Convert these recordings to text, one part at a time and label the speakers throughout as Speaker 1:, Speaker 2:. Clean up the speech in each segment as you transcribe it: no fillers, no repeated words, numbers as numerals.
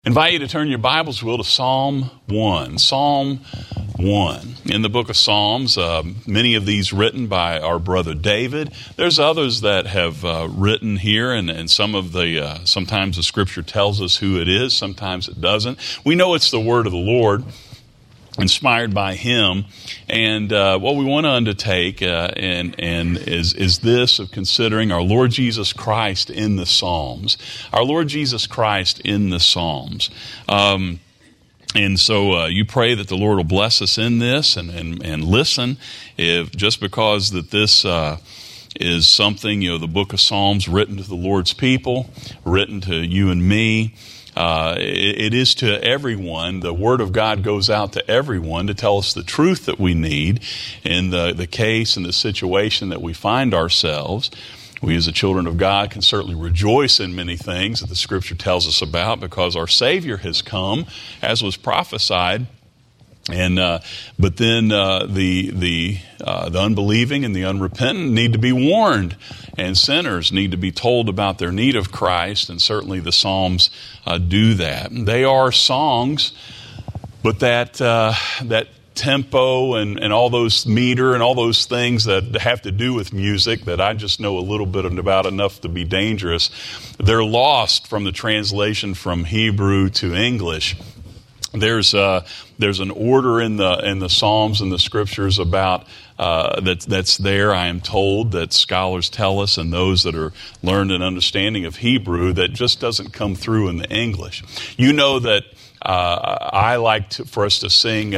Speaker 1: Invite you to turn your Bibles, will, to Psalm 1. Psalm 1. In the book of Psalms, many of these written by our brother David. There's others that have written here, and some of the, sometimes the Scripture tells us who it is, sometimes it doesn't. We know it's the word of the Lord, inspired by Him, and what we want to undertake is this of considering our Lord Jesus Christ in the Psalms. Our Lord Jesus Christ in the Psalms. And so you pray that the Lord will bless us in this and listen, if just because that this is something, the book of Psalms written to the Lord's people, written to you and me. It is to everyone. The Word of God goes out to everyone to tell us the truth that we need in the case and the situation that we find ourselves. We as the children of God can certainly rejoice in many things that the Scripture tells us about because our Savior has come, as was prophesied. And but then the unbelieving and the unrepentant need to be warned, and sinners need to be told about their need of Christ, and certainly the Psalms do that. They are songs, but that tempo and all those meter and all those things that have to do with music that I just know a little bit about enough to be dangerous, they're lost from the translation from Hebrew to English. There's an order in the Psalms and the Scriptures about that's there. I am told that scholars tell us, and those that are learned and understanding of Hebrew, that just doesn't come through in the English. You know that I like for us to sing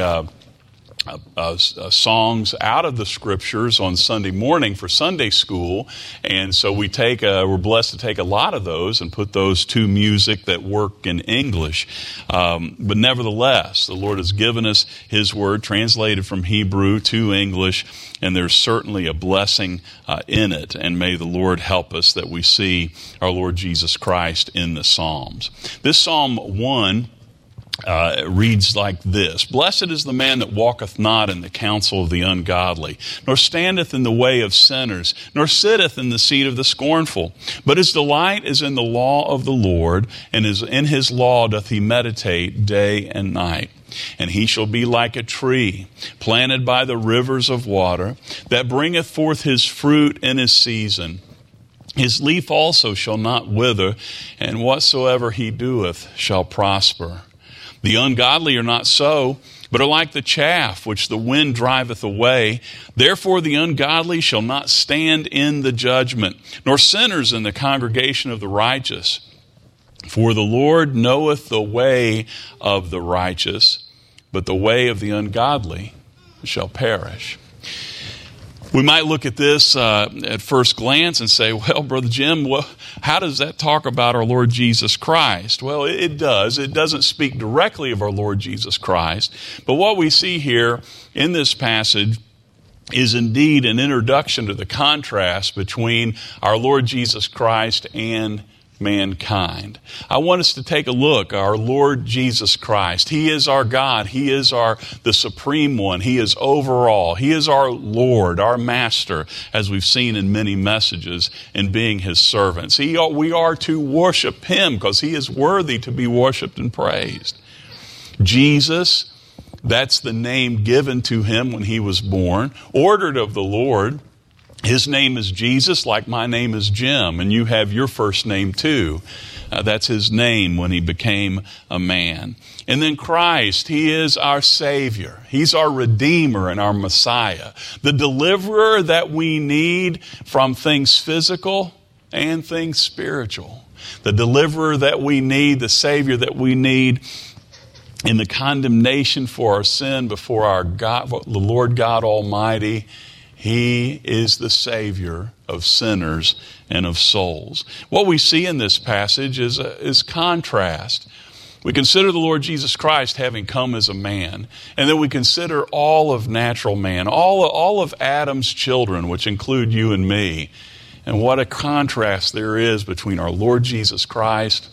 Speaker 1: songs out of the Scriptures on Sunday morning for Sunday school, and so we're blessed to take a lot of those and put those to music that work in English. But nevertheless, the Lord has given us His Word translated from Hebrew to English, and there's certainly a blessing in it. And may the Lord help us that we see our Lord Jesus Christ in the Psalms. This Psalm 1 reads like this: Blessed is the man that walketh not in the counsel of the ungodly, nor standeth in the way of sinners, nor sitteth in the seat of the scornful. But his delight is in the law of the Lord, and in his law doth he meditate day and night. And he shall be like a tree planted by the rivers of water, that bringeth forth his fruit in his season. His leaf also shall not wither, and whatsoever he doeth shall prosper. The ungodly are not so, but are like the chaff which the wind driveth away. Therefore the ungodly shall not stand in the judgment, nor sinners in the congregation of the righteous. For the Lord knoweth the way of the righteous, but the way of the ungodly shall perish. We might look at this at first glance and say, well, Brother Jim, how does that talk about our Lord Jesus Christ? Well, it does. It doesn't speak directly of our Lord Jesus Christ. But what we see here in this passage is indeed an introduction to the contrast between our Lord Jesus Christ and mankind. I want us to take a look at our Lord Jesus Christ. He is our God. He is the supreme one. He is overall. He is our Lord, our Master, as we've seen in many messages, in being His servants. We are to worship Him because He is worthy to be worshiped and praised. Jesus, that's the name given to Him when He was born, ordered of the Lord. His name is Jesus, like my name is Jim, and you have your first name too. That's His name when He became a man. And then Christ, He is our Savior. He's our Redeemer and our Messiah, the deliverer that we need from things physical and things spiritual. The deliverer that we need, the Savior that we need in the condemnation for our sin before our God, the Lord God Almighty. He is the Savior of sinners and of souls. What we see in this passage is contrast. We consider the Lord Jesus Christ having come as a man, and then we consider all of natural man, all of Adam's children, which include you and me. And what a contrast there is between our Lord Jesus Christ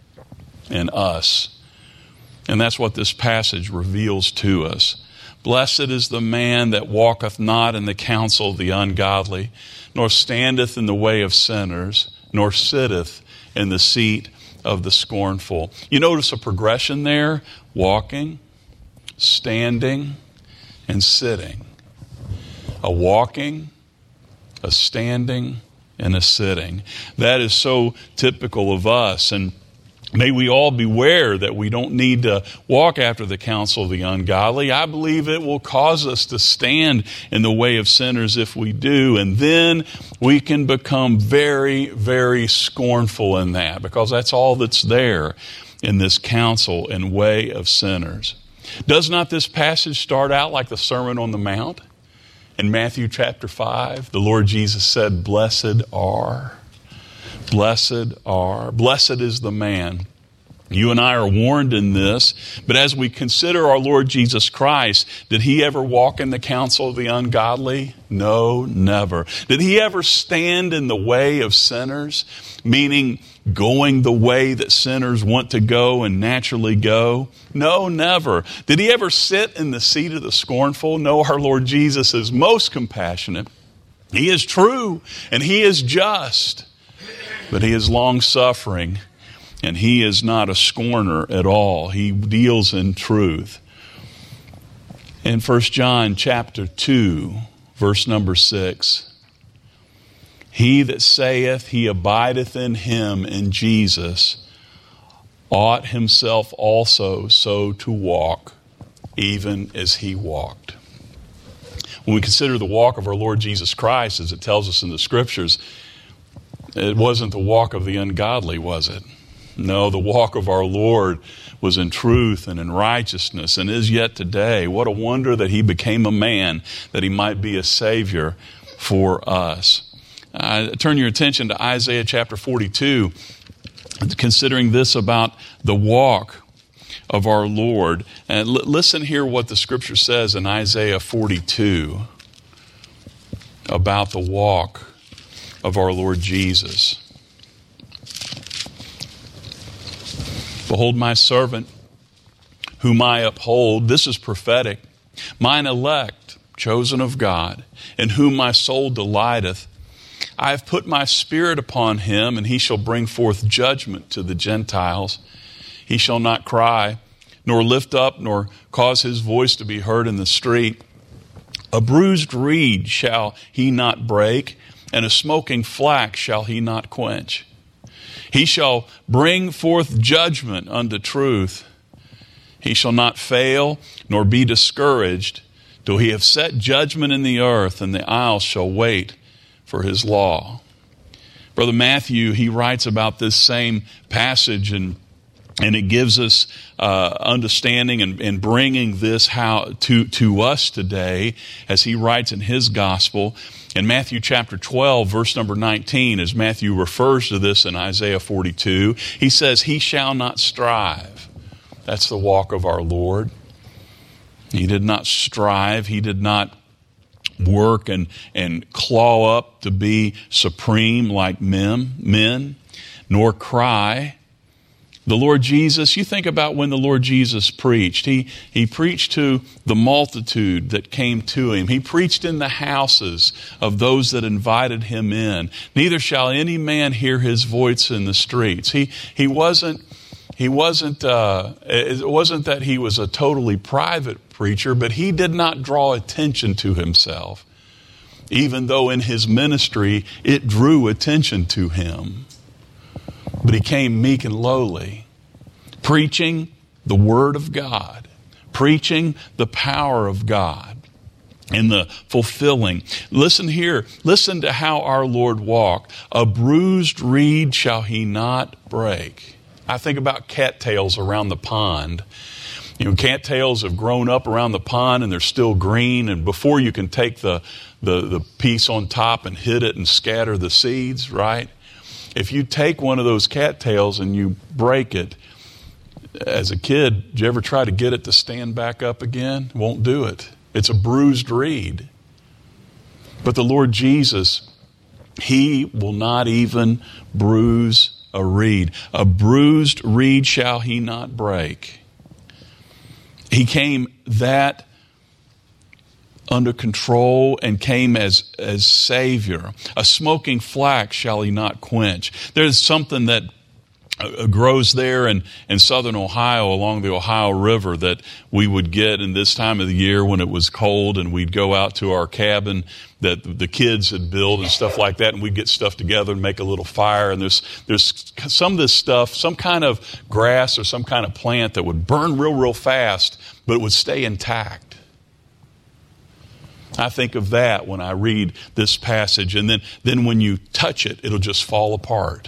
Speaker 1: and us. And that's what this passage reveals to us. Blessed is the man that walketh not in the counsel of the ungodly, nor standeth in the way of sinners, nor sitteth in the seat of the scornful. You notice a progression there: walking, standing, and sitting. A walking, a standing, and a sitting. That is so typical of us. And may we all beware that we don't need to walk after the counsel of the ungodly. I believe it will cause us to stand in the way of sinners if we do. And then we can become very, very scornful in that, because that's all that's there in this counsel and way of sinners. Does not this passage start out like the Sermon on the Mount? In Matthew chapter 5, the Lord Jesus said, blessed is the man. You and I are warned in this, but as we consider our Lord Jesus Christ, did he ever walk in the counsel of the ungodly? No, never. Did he ever stand in the way of sinners, meaning going the way that sinners want to go and naturally go? No, never. Did he ever sit in the seat of the scornful? No, our Lord Jesus is most compassionate. He is true and he is just, but he is long-suffering, and he is not a scorner at all. He deals in truth. In 1 John chapter 2, verse number 6, he that saith he abideth in him, in Jesus, ought himself also so to walk, even as he walked. When we consider the walk of our Lord Jesus Christ, as it tells us in the Scriptures, it wasn't the walk of the ungodly, was it? No, the walk of our Lord was in truth and in righteousness, and is yet today. What a wonder that he became a man, that he might be a Savior for us. Turn your attention to Isaiah chapter 42, considering this about the walk of our Lord. And listen here what the Scripture says in Isaiah 42 about the walk of our Lord Jesus. Behold my servant, whom I uphold. This is prophetic. Mine elect, chosen of God, in whom my soul delighteth. I have put my spirit upon him, and he shall bring forth judgment to the Gentiles. He shall not cry, nor lift up, nor cause his voice to be heard in the street. A bruised reed shall he not break, and a smoking flax shall he not quench. He shall bring forth judgment unto truth. He shall not fail, nor be discouraged, till he have set judgment in the earth, and the isles shall wait for his law. Brother Matthew, he writes about this same passage, and it gives us understanding and bringing this to us today, as he writes in his gospel. In Matthew chapter 12, verse number 19, as Matthew refers to this in Isaiah 42, he says, he shall not strive. That's the walk of our Lord. He did not strive. He did not work and claw up to be supreme like men, nor cry. The Lord Jesus, you think about when the Lord Jesus preached. He preached to the multitude that came to him. He preached in the houses of those that invited him in. Neither shall any man hear his voice in the streets. It wasn't that he was a totally private preacher, but he did not draw attention to himself, even though in his ministry it drew attention to him. But he came meek and lowly, preaching the Word of God, preaching the power of God, and the fulfilling. Listen here. Listen to how our Lord walked. A bruised reed shall he not break. I think about cattails around the pond. You know, cattails have grown up around the pond and they're still green. And before you can take the piece on top and hit it and scatter the seeds, right? If you take one of those cattails and you break it, as a kid, did you ever try to get it to stand back up again? Won't do it. It's a bruised reed. But the Lord Jesus, he will not even bruise a reed. A bruised reed shall he not break. He came that under control and came as Savior. A smoking flax shall he not quench. There's something that grows there in southern Ohio along the Ohio River that we would get in this time of the year when it was cold, and we'd go out to our cabin that the kids had built and stuff like that, and we'd get stuff together and make a little fire. And there's some of this stuff, some kind of grass or some kind of plant that would burn real fast, but it would stay intact. I think of that when I read this passage, and then when you touch it, it'll just fall apart.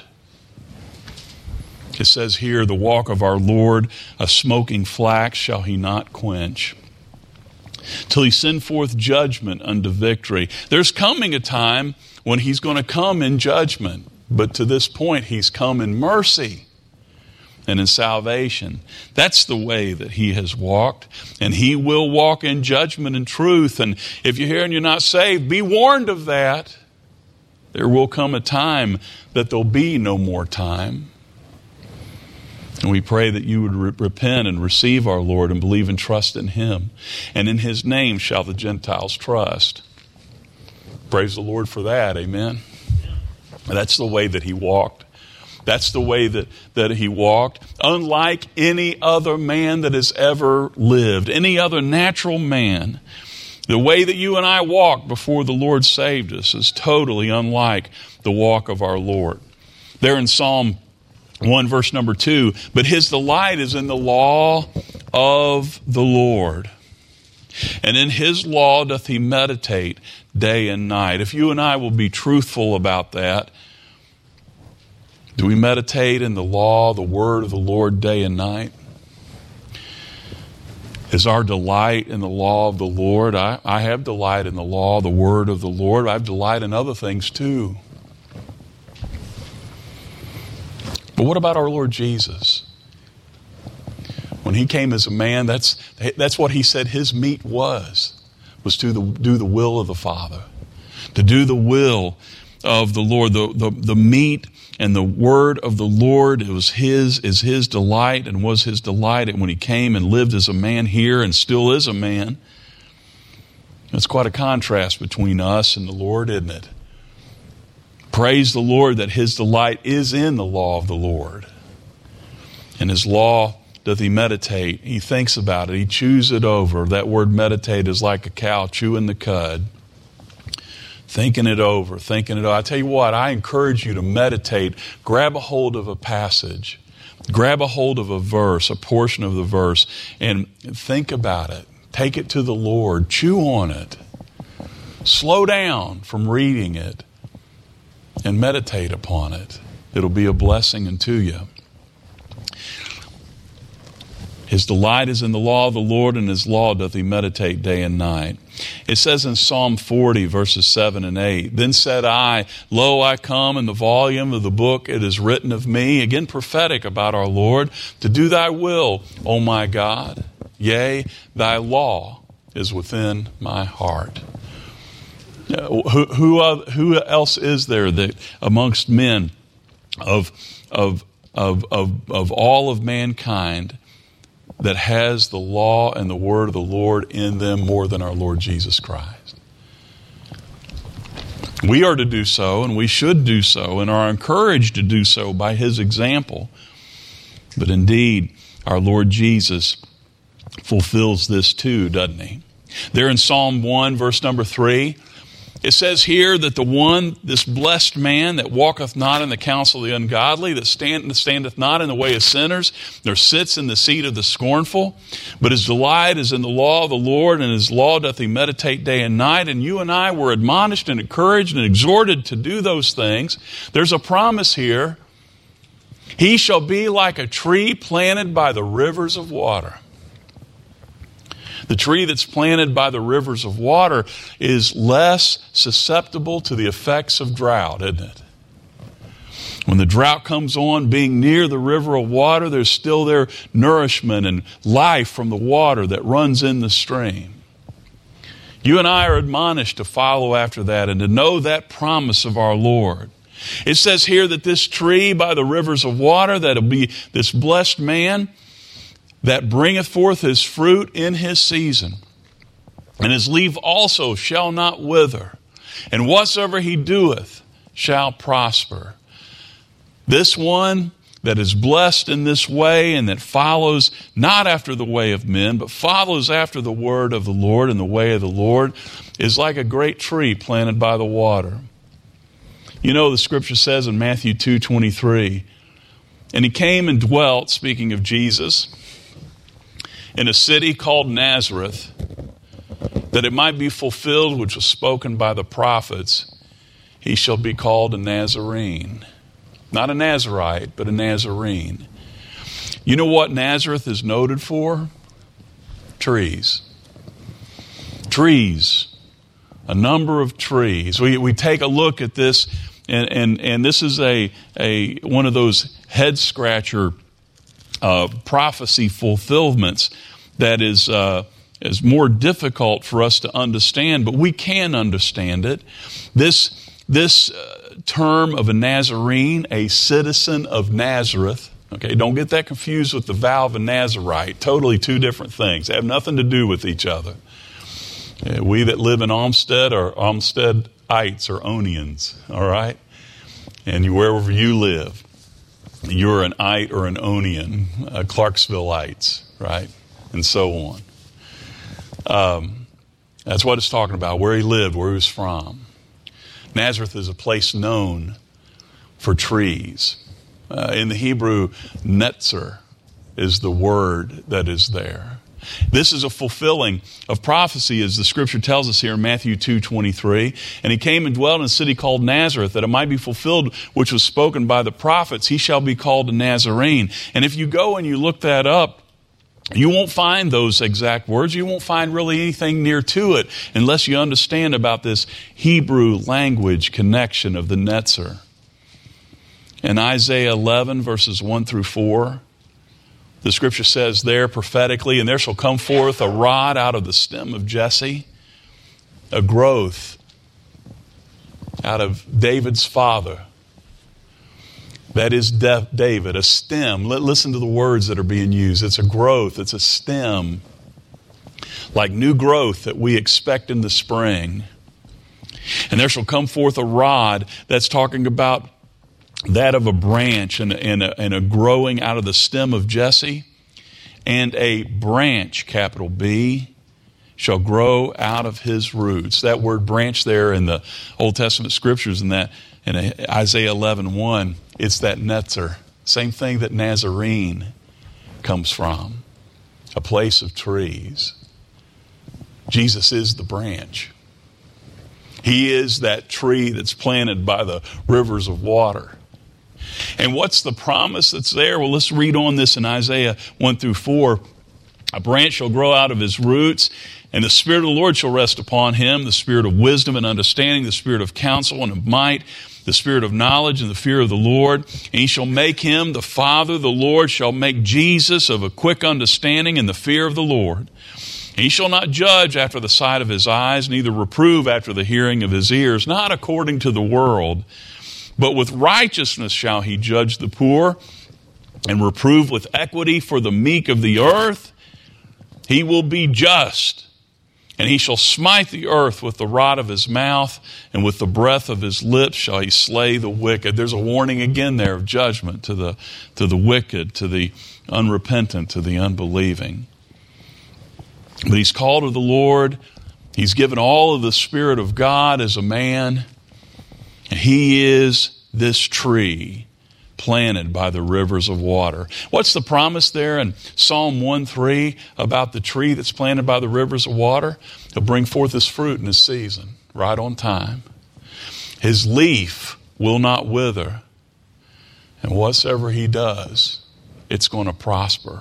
Speaker 1: It says here, the walk of our Lord, a smoking flax shall he not quench, till he send forth judgment unto victory. There's coming a time when he's going to come in judgment, but to this point he's come in mercy and in salvation. That's the way that he has walked, and he will walk in judgment and truth. And if you're here and you're not saved, be warned of that. There will come a time that there'll be no more time. And we pray that you would repent and receive our Lord and believe and trust in him. And in his name shall the Gentiles trust. Praise the Lord for that. Amen. That's the way that he walked. That's the way that he walked. Unlike any other man that has ever lived, any other natural man, the way that you and I walked before the Lord saved us is totally unlike the walk of our Lord. There in Psalm 1 verse number 2, but his delight is in the law of the Lord, and in his law doth he meditate day and night. If you and I will be truthful about that, do we meditate in the law, the word of the Lord day and night? Is our delight in the law of the Lord? I have delight in the law, the word of the Lord. I have delight in other things too. But what about our Lord Jesus? When he came as a man, that's what he said his meat was to do the will of the Father, to do the will of the Lord. The meat and the word of the Lord, is his delight and was his delight. And when he came and lived as a man here and still is a man, it's quite a contrast between us and the Lord, isn't it? Praise the Lord that his delight is in the law of the Lord. And his law doth he meditate. He thinks about it. He chews it over. That word meditate is like a cow chewing the cud. Thinking it over, I tell you what, I encourage you to meditate. Grab a hold of a passage. Grab a hold of a verse, a portion of the verse, and think about it. Take it to the Lord. Chew on it. Slow down from reading it. And meditate upon it. It'll be a blessing unto you. His delight is in the law of the Lord, and his law doth he meditate day and night. It says in Psalm 40, verses 7 and 8, then said I, lo, I come, in the volume of the book it is written of me, again prophetic about our Lord, to do thy will, O my God. Yea, thy law is within my heart. Who else is there that amongst men of all of mankind that has the law and the word of the Lord in them more than our Lord Jesus Christ? We are to do so, and we should do so, and are encouraged to do so by his example. But indeed, our Lord Jesus fulfills this too, doesn't he? There in Psalm 1, verse number 3, it says here that this blessed man that walketh not in the counsel of the ungodly, that standeth not in the way of sinners, nor sits in the seat of the scornful, but his delight is in the law of the Lord, and his law doth he meditate day and night. And you and I were admonished and encouraged and exhorted to do those things. There's a promise here. He shall be like a tree planted by the rivers of water. The tree that's planted by the rivers of water is less susceptible to the effects of drought, isn't it? When the drought comes on, being near the river of water, there's still there nourishment and life from the water that runs in the stream. You and I are admonished to follow after that and to know that promise of our Lord. It says here that this tree by the rivers of water, that'll be this blessed man, that bringeth forth his fruit in his season, and his leaf also shall not wither, and whatsoever he doeth shall prosper. This one that is blessed in this way and that follows not after the way of men, but follows after the word of the Lord and the way of the Lord is like a great tree planted by the water. You know, the scripture says in Matthew 2:23, and he came and dwelt, speaking of Jesus, in a city called Nazareth, that it might be fulfilled which was spoken by the prophets, he shall be called a Nazarene. Not a Nazarite, but a Nazarene. You know what Nazareth is noted for? Trees. Trees. A number of trees. We take a look at this, and this is a one of those head scratcher prophecy fulfillments that is more difficult for us to understand, but we can understand it. This term of a Nazarene, a citizen of Nazareth. Okay, don't get that confused with the vow of a Nazarite. Totally two different things. They have nothing to do with each other. We that live in Olmsted are Olmstedites or Onians, all right? And wherever you live, you're an Ite or an Onian, Clarksvilleites, right? And so on. That's what it's talking about, where he lived, where he was from. Nazareth is a place known for trees. In the Hebrew, netzer is the word that is there. This is a fulfilling of prophecy, as the scripture tells us here in Matthew 2:23. And he came and dwelt in a city called Nazareth, that it might be fulfilled which was spoken by the prophets. He shall be called a Nazarene. And if you go and you look that up, you won't find those exact words. You won't find really anything near to it unless you understand about this Hebrew language connection of the netzer. In Isaiah 11, verses 1 through 4, the scripture says there prophetically, and there shall come forth a rod out of the stem of Jesse, a growth out of David's father. That is David, a stem. Listen to the words that are being used. It's a growth, it's a stem, like new growth that we expect in the spring. And there shall come forth a rod, that's talking about that of a branch and a growing out of the stem of Jesse. And a branch, capital B, shall grow out of his roots. That word branch there in the Old Testament scriptures in Isaiah 11:1, it's that netzer. Same thing that Nazarene comes from, a place of trees. Jesus is the branch. He is that tree that's planted by the rivers of water. And what's the promise that's there? Well, let's read on this in Isaiah 1 through 4. A branch shall grow out of his roots, and the Spirit of the Lord shall rest upon him, the Spirit of wisdom and understanding, the Spirit of counsel and of might, the Spirit of knowledge and the fear of the Lord. And he shall make him the Father. The Lord shall make Jesus of a quick understanding in the fear of the Lord. And he shall not judge after the sight of his eyes, neither reprove after the hearing of his ears, not according to the world, but with righteousness shall he judge the poor, and reprove with equity for the meek of the earth. He will be just, and he shall smite the earth with the rod of his mouth, and with the breath of his lips shall he slay the wicked. There's a warning again there of judgment to the wicked, to the unrepentant, to the unbelieving. But he's called of the Lord. He's given all of the Spirit of God as a man. And he is this tree planted by the rivers of water. What's the promise there in Psalm 1:3 about the tree that's planted by the rivers of water? He'll bring forth his fruit in his season, right on time. His leaf will not wither. And whatsoever he does, it's going to prosper.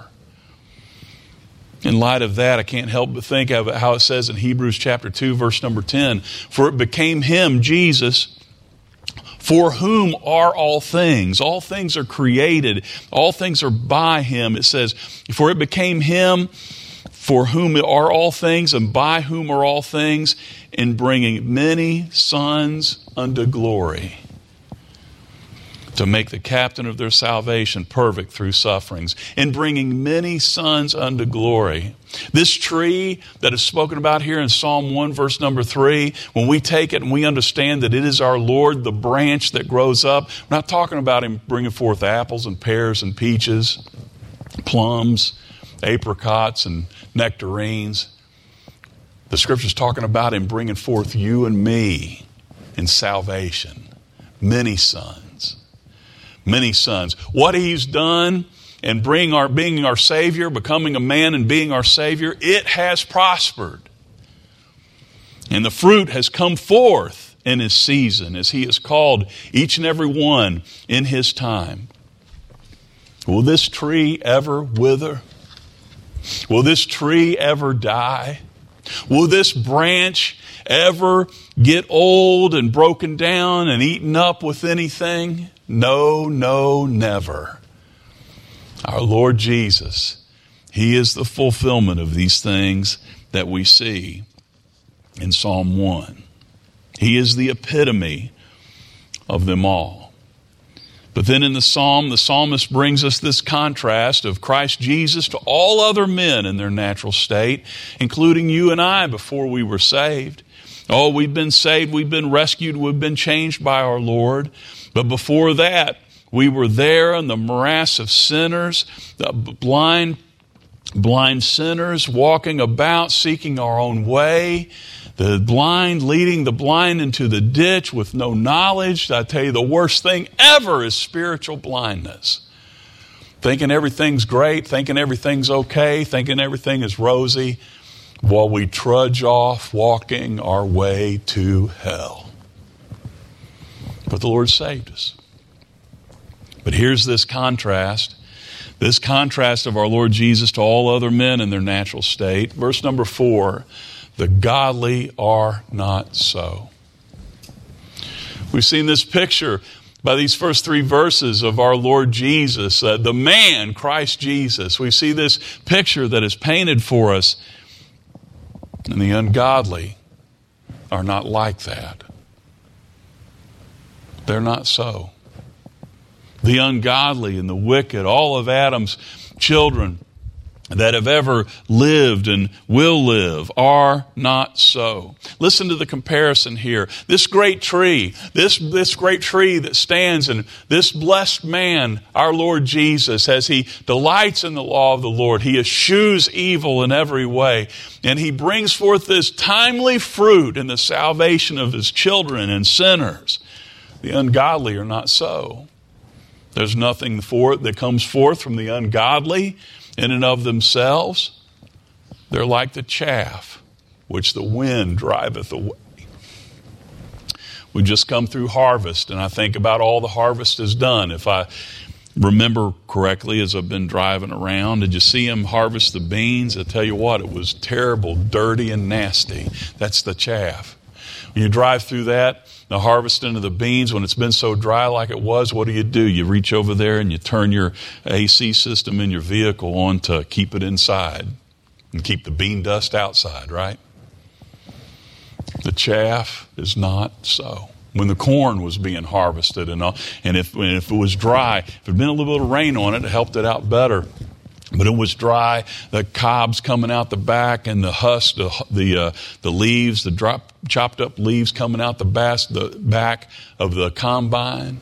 Speaker 1: In light of that, I can't help but think of how it says in Hebrews chapter 2, verse number 10, for it became him, Jesus, for whom are all things. All things are created. All things are by him. It says, for it became him, for whom are all things, and by whom are all things, in bringing many sons unto glory. to make the captain of their salvation perfect through sufferings, in bringing many sons unto glory. This tree that is spoken about here in Psalm 1, verse number 3, when we take it and we understand that it is our Lord, the branch that grows up, we're not talking about Him bringing forth apples and pears and peaches, plums, apricots and nectarines. The Scripture's talking about Him bringing forth you and me in salvation. Many sons. Many sons. What He's done in being our Savior, becoming a man and being our Savior, it has prospered. And the fruit has come forth in His season as He has called each and every one in His time. Will this tree ever wither? Will this tree ever die? Will this branch ever get old and broken down and eaten up with anything? No, no, never. Our Lord Jesus, He is the fulfillment of these things that we see in Psalm 1. He is the epitome of them all. But then in the psalm, the psalmist brings us this contrast of Christ Jesus to all other men in their natural state, including you and I before we were saved. Oh, we've been saved, we've been rescued, we've been changed by our Lord. But before that, we were there in the morass of sinners, the blind sinners walking about, seeking our own way, the blind leading the blind into the ditch with no knowledge. I tell you, the worst thing ever is spiritual blindness. Thinking everything's great, thinking everything's okay, thinking everything is rosy, while we trudge off walking our way to hell. But the Lord saved us. But here's this contrast of our Lord Jesus to all other men in their natural state. Verse number 4, the godly are not so. We've seen this picture by these first 3 verses of our Lord Jesus, the man, Christ Jesus. We see this picture that is painted for us, and the ungodly are not like that. They're not so. The ungodly and the wicked, all of Adam's children that have ever lived and will live, are not so. Listen to the comparison here. This great tree, this great tree that stands, and this blessed man, our Lord Jesus, as He delights in the law of the Lord, He eschews evil in every way, and He brings forth this timely fruit in the salvation of His children and sinners. The ungodly are not so. There's nothing that comes forth from the ungodly in and of themselves. They're like the chaff which the wind driveth away. We just come through harvest, and I think about all the harvest is done. If I remember correctly, as I've been driving around, did you see him harvest the beans? I tell you what, it was terrible, dirty, and nasty. That's the chaff. When you drive through that, the harvesting of the beans, when it's been so dry like it was, what do? You reach over there and you turn your AC system in your vehicle on to keep it inside and keep the bean dust outside, right? The chaff is not so. When the corn was being harvested and if it was dry, if there had been a little bit of rain on it, it helped it out better. But it was dry, the cobs coming out the back, and the husk, the leaves, the chopped up leaves coming out the back of the combine.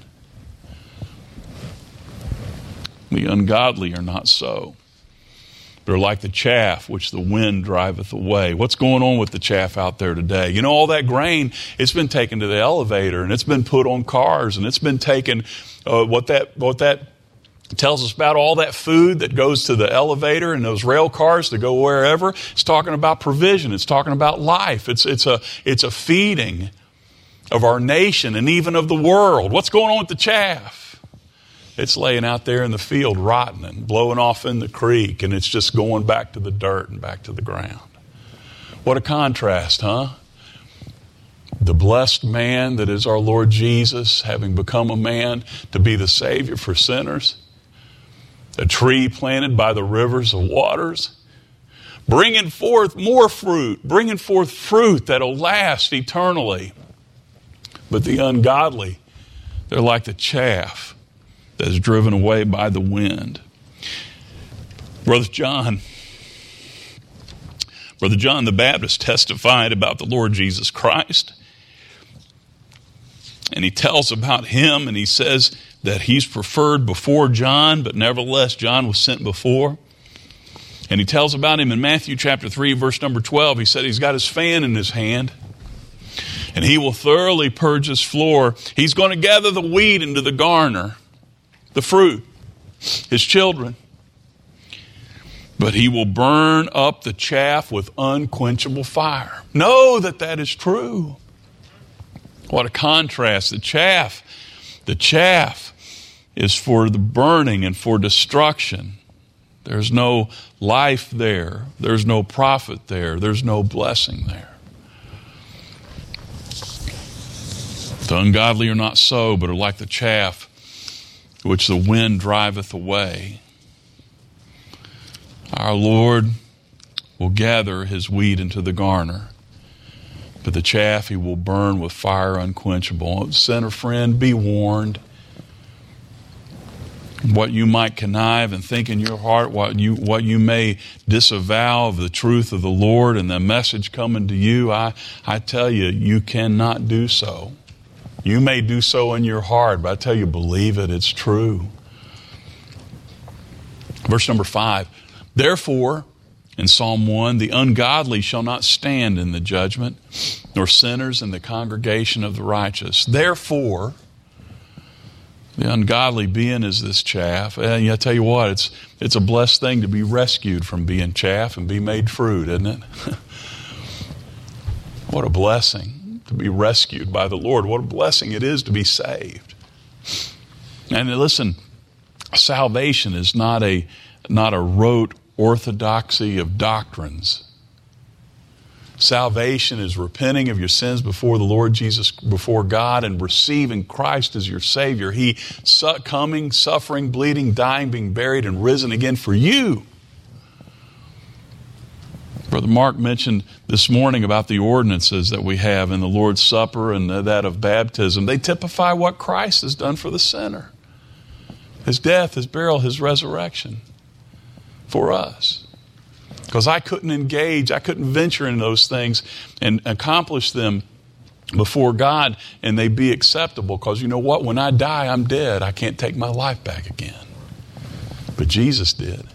Speaker 1: The ungodly are not so. They're like the chaff which the wind driveth away. What's going on with the chaff out there today? You know, all that grain, it's been taken to the elevator, and it's been put on cars, and it's been taken, what that tells us about all that food that goes to the elevator and those rail cars to go wherever. It's talking about provision. It's talking about life. It's a feeding of our nation and even of the world. What's going on with the chaff? It's laying out there in the field rotting and blowing off in the creek, and it's just going back to the dirt and back to the ground. What a contrast, huh? The blessed man that is our Lord Jesus, having become a man to be the Savior for sinners. A tree planted by the rivers of waters, bringing forth more fruit, bringing forth fruit that'll last eternally. But the ungodly, they're like the chaff that is driven away by the wind. Brother John the Baptist testified about the Lord Jesus Christ. And he tells about him, and he says that he's preferred before John, but nevertheless John was sent before. And he tells about him in Matthew chapter 3, verse number 12. He said he's got his fan in his hand, and he will thoroughly purge his floor. He's going to gather the wheat into the garner, the fruit, his children. But he will burn up the chaff with unquenchable fire. Know that that is true. What a contrast. The chaff is for the burning and for destruction. There's no life there. There's no profit there. There's no blessing there. The ungodly are not so, but are like the chaff which the wind driveth away. Our Lord will gather his wheat into the garner, but the chaff he will burn with fire unquenchable. Sinner friend, be warned. What you might connive and think in your heart, what you may disavow of the truth of the Lord and the message coming to you, I tell you, you cannot do so. You may do so in your heart, but I tell you, believe it, it's true. Verse number 5. Therefore, in Psalm 1, the ungodly shall not stand in the judgment, nor sinners in the congregation of the righteous. Therefore, the ungodly being is this chaff. And I tell you what, it's a blessed thing to be rescued from being chaff and be made fruit, isn't it? What a blessing to be rescued by the Lord. What a blessing it is to be saved. And listen, salvation is not a rote orthodoxy of doctrines. Salvation is repenting of your sins before the Lord Jesus, before God, and receiving Christ as your Savior. He coming, suffering, bleeding, dying, being buried, and risen again for you. Brother Mark mentioned this morning about the ordinances that we have in the Lord's Supper and that of baptism. They typify what Christ has done for the sinner. His death, his burial, his resurrection for us. Because I couldn't venture in those things and accomplish them before God and they be acceptable. Because you know what? When I die, I'm dead. I can't take my life back again. But Jesus did.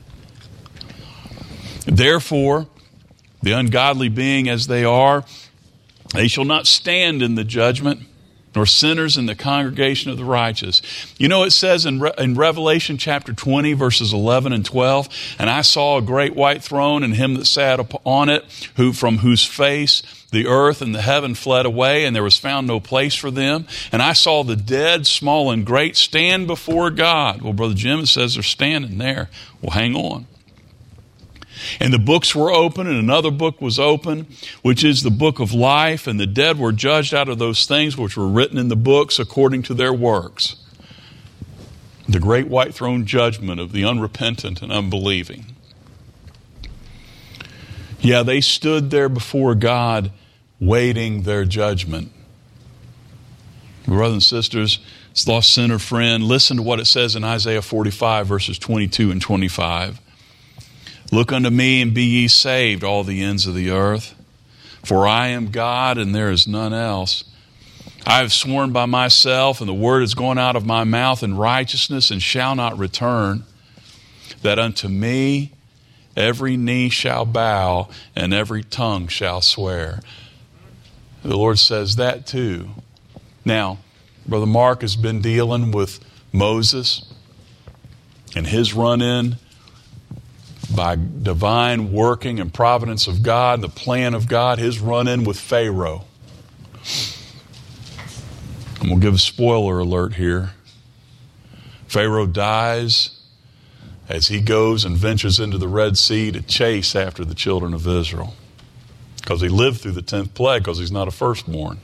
Speaker 1: Therefore, the ungodly being as they are, they shall not stand in the judgment, nor sinners in the congregation of the righteous. You know, it says in Revelation chapter 20, verses 11 and 12, and I saw a great white throne and him that sat upon it, from whose face the earth and the heaven fled away, and there was found no place for them. And I saw the dead, small and great, stand before God. Well, Brother Jim, it says they're standing there. Well, hang on. And the books were open, and another book was open, which is the book of life, and the dead were judged out of those things which were written in the books according to their works. The great white throne judgment of the unrepentant and unbelieving. Yeah, they stood there before God waiting their judgment. Brothers and sisters, lost sinner friend, listen to what it says in Isaiah 45, verses 22 and 25. Look unto me and be ye saved, all the ends of the earth. For I am God and there is none else. I have sworn by myself, and the word is gone out of my mouth in righteousness and shall not return, that unto me every knee shall bow and every tongue shall swear. The Lord says that too. Now, Brother Mark has been dealing with Moses and his run-in by divine working and providence of God, the plan of God, his run-in with Pharaoh. And we'll give a spoiler alert here. Pharaoh dies as he goes and ventures into the Red Sea to chase after the children of Israel. Because he lived through the 10th plague, because he's not a firstborn.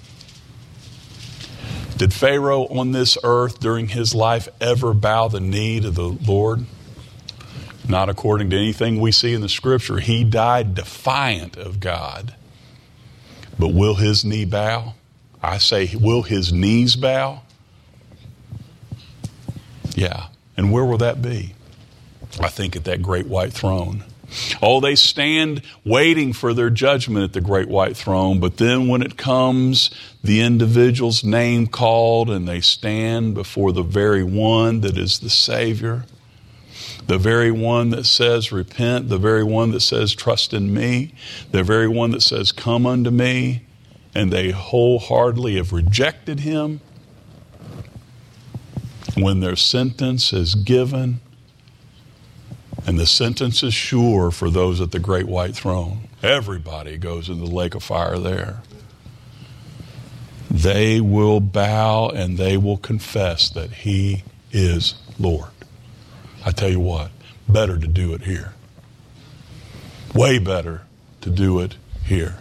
Speaker 1: Did Pharaoh on this earth during his life ever bow the knee to the Lord? Not according to anything we see in the Scripture. He died defiant of God. But will his knee bow? I say, will his knees bow? Yeah. And where will that be? I think at that great white throne. Oh, they stand waiting for their judgment at the great white throne, but then when it comes, the individual's name called, and they stand before the very one that is the Savior, the very one that says, repent, the very one that says, trust in me, the very one that says, come unto me, and they wholeheartedly have rejected him. When their sentence is given, and the sentence is sure for those at the great white throne, everybody goes in the lake of fire there. They will bow and they will confess that he is Lord. I tell you what, better to do it here. Way better to do it here.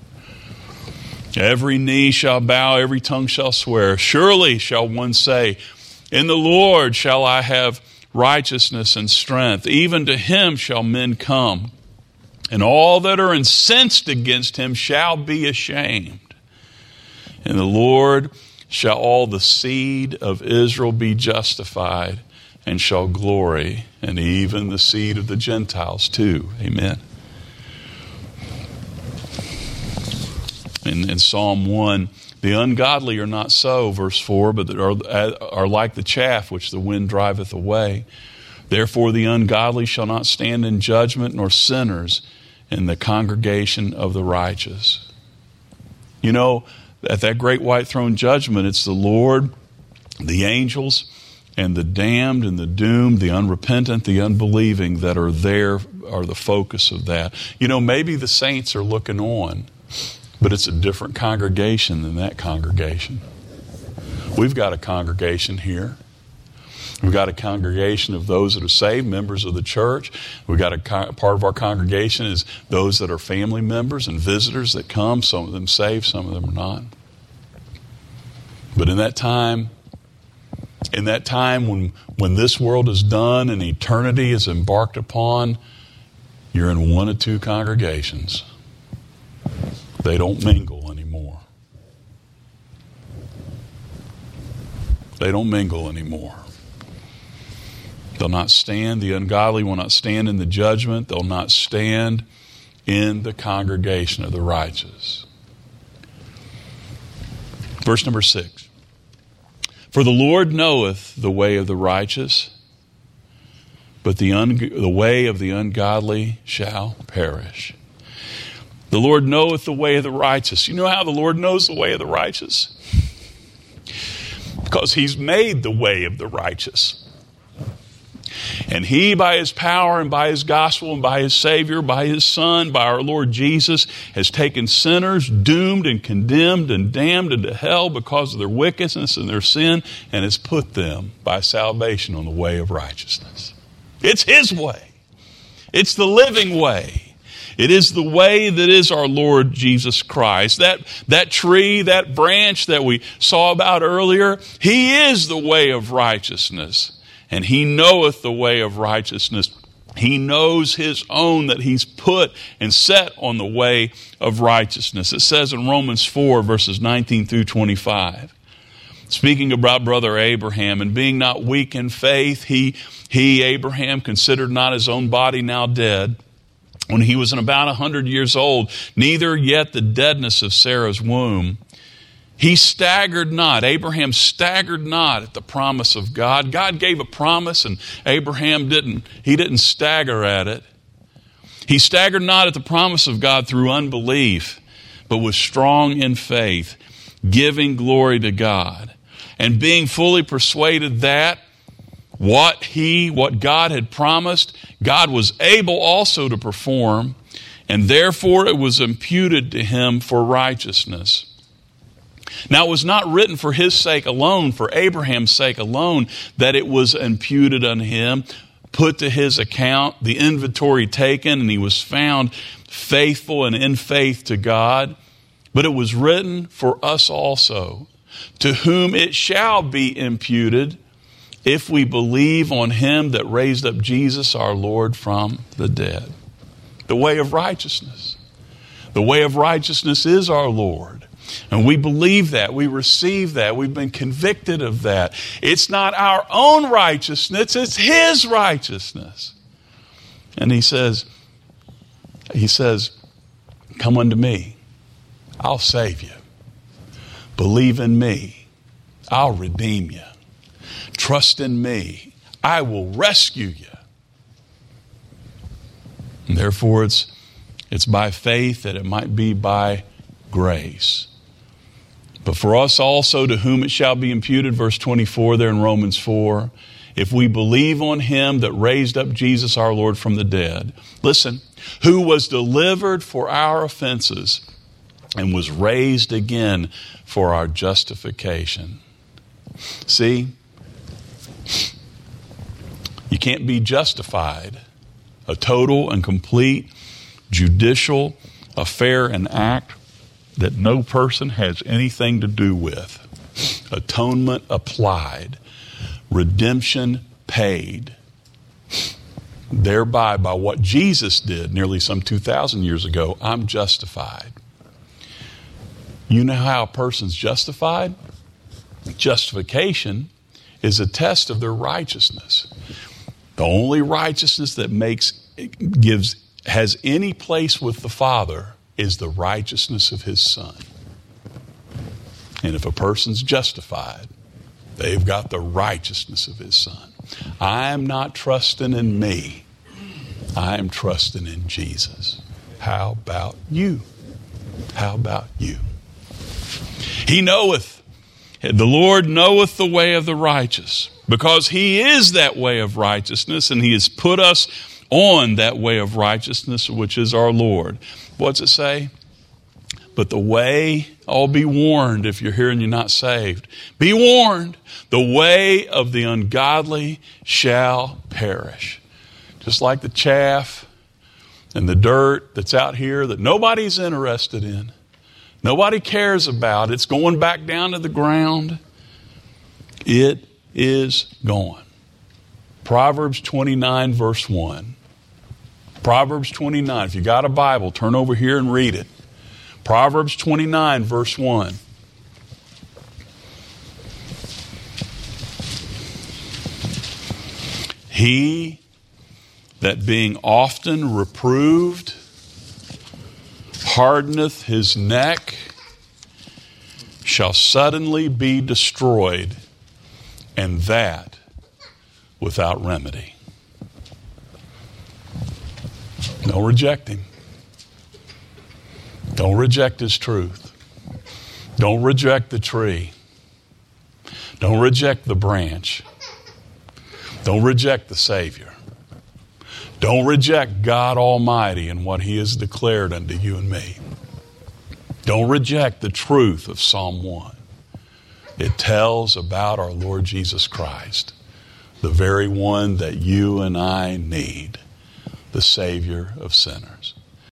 Speaker 1: Every knee shall bow, every tongue shall swear. Surely shall one say, in the Lord shall I have righteousness and strength. Even to him shall men come, and all that are incensed against him shall be ashamed. In the Lord shall all the seed of Israel be justified, and shall glory, and even the seed of the Gentiles too. Amen. In Psalm 1, the ungodly are not so, verse 4, but are like the chaff which the wind driveth away. Therefore the ungodly shall not stand in judgment, nor sinners in the congregation of the righteous. You know, at that great white throne judgment, it's the Lord, the angels, and the damned and the doomed, the unrepentant, the unbelieving that are there, are the focus of that. You know, maybe the saints are looking on, but it's a different congregation than that congregation. We've got a congregation here. We've got a congregation of those that are saved, members of the church. We've got a part of our congregation is those that are family members and visitors that come. Some of them saved, some of them are not. But in that time when this world is done and eternity is embarked upon, you're in one of two congregations. They don't mingle anymore. They don't mingle anymore. They'll not stand. The ungodly will not stand in the judgment. They'll not stand in the congregation of the righteous. Verse number 6. For the Lord knoweth the way of the righteous, but the way of the ungodly shall perish. The Lord knoweth the way of the righteous. You know how the Lord knows the way of the righteous? Because he's made the way of the righteous. And he, by his power and by his gospel and by his Savior, by his Son, by our Lord Jesus, has taken sinners doomed and condemned and damned into hell because of their wickedness and their sin, and has put them by salvation on the way of righteousness. It's his way. It's the living way. It is the way that is our Lord Jesus Christ. That tree, that branch that we saw about earlier, he is the way of righteousness. And he knoweth the way of righteousness. He knows his own that he's put and set on the way of righteousness. It says in Romans 4, verses 19 through 25. Speaking about brother Abraham, and being not weak in faith, he Abraham, considered not his own body now dead, when he was about 100 years old, neither yet the deadness of Sarah's womb. He staggered not. Abraham staggered not at the promise of God. God gave a promise, and Abraham didn't stagger at it. He staggered not at the promise of God through unbelief, but was strong in faith, giving glory to God, and being fully persuaded that what God had promised, God was able also to perform, and therefore it was imputed to him for righteousness. Now it was not written for his sake alone, for Abraham's sake alone, that it was imputed unto him, put to his account, the inventory taken, and he was found faithful and in faith to God. But it was written for us also, to whom it shall be imputed, if we believe on him that raised up Jesus our Lord from the dead. The way of righteousness. The way of righteousness is our Lord. And we believe that. We receive that. We've been convicted of that. It's not our own righteousness. It's His righteousness. And He says, come unto me. I'll save you. Believe in me. I'll redeem you. Trust in me. I will rescue you. And therefore, it's by faith that it might be by grace. But for us also, to whom it shall be imputed, verse 24 there in Romans 4, if we believe on Him that raised up Jesus our Lord from the dead, listen, who was delivered for our offenses and was raised again for our justification. See, you can't be justified. A total and complete judicial affair and act that no person has anything to do with. Atonement applied. Redemption paid. Thereby, by what Jesus did nearly some 2,000 years ago, I'm justified. You know how a person's justified? Justification is a test of their righteousness. The only righteousness that has any place with the Father is the righteousness of His Son. And if a person's justified, they've got the righteousness of His Son. I'm not trusting in me. I am trusting in Jesus. How about you? How about you? He knoweth, the Lord knoweth the way of the righteous, because He is that way of righteousness, and He has put us on that way of righteousness, which is our Lord. What's it say? But the way, be warned if you're here and you're not saved. Be warned, the way of the ungodly shall perish. Just like the chaff and the dirt that's out here that nobody's interested in. Nobody cares about. It's going back down to the ground. It is gone. Proverbs 29 verse 1. Proverbs 29. If you got a Bible, turn over here and read it. Proverbs 29 verse 1. He that being often reproved hardeneth his neck shall suddenly be destroyed, and that without remedy. Don't reject Him. Don't reject His truth. Don't reject the tree. Don't reject the branch. Don't reject the Savior. Don't reject God Almighty and what He has declared unto you and me. Don't reject the truth of Psalm 1. It tells about our Lord Jesus Christ, the very one that you and I need, the Savior of sinners.